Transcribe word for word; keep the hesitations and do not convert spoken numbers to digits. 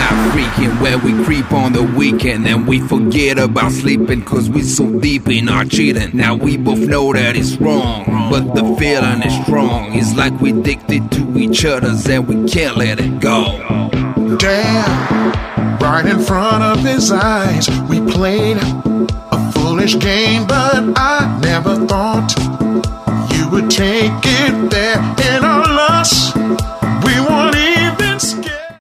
out freaking where we creep on the weekend, and we forget about sleeping cause we so deep in our cheating. Now we both know that it's wrong, but the feeling is strong. It's like we addicted to each other's and we can't let it go. Damn, right in front of his eyes we played a foolish game, but I never thought